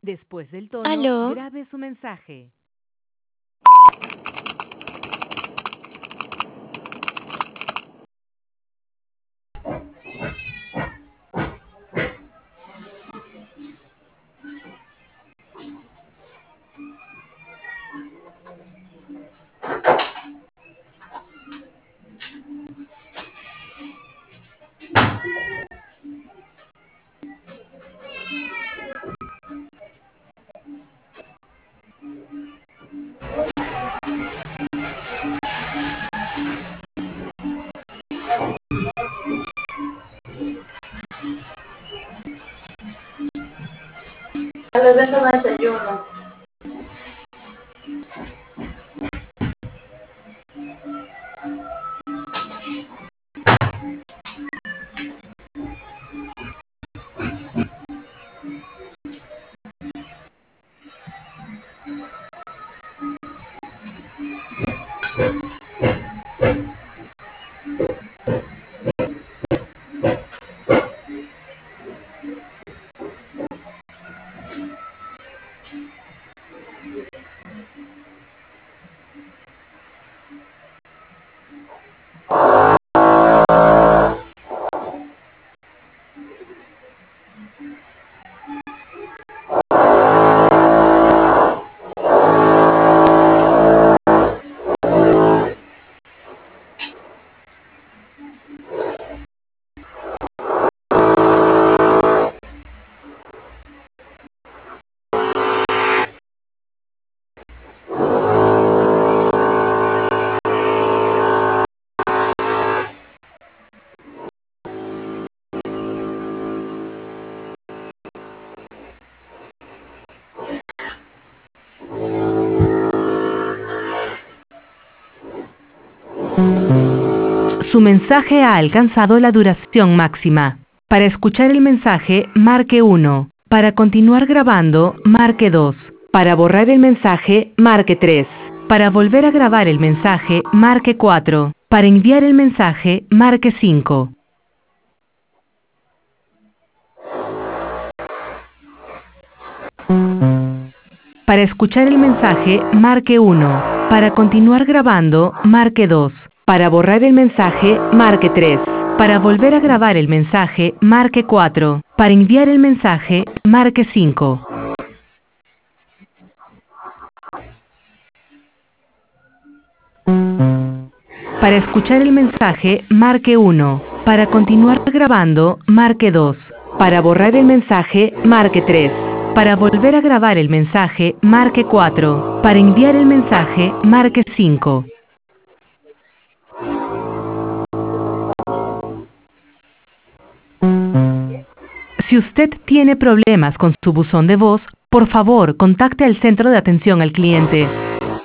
Después del tono, ¿Aló? grabe su mensaje. A los de no desayuno. Su mensaje ha alcanzado la duración máxima. Para escuchar el mensaje, marque 1. Para continuar grabando, marque 2. Para borrar el mensaje, marque 3. Para volver a grabar el mensaje, marque 4. Para enviar el mensaje, marque 5. Para escuchar el mensaje, marque 1. Para continuar grabando, marque 2. Para borrar el mensaje, marque 3. Para volver a grabar el mensaje, marque 4. Para enviar el mensaje, marque 5. Para escuchar el mensaje, marque 1. Para continuar grabando, marque 2. Para borrar el mensaje, marque 3. Para volver a grabar el mensaje, marque 4. Para enviar el mensaje, marque 5. Si usted tiene problemas con su buzón de voz, por favor, contacte al centro de atención al cliente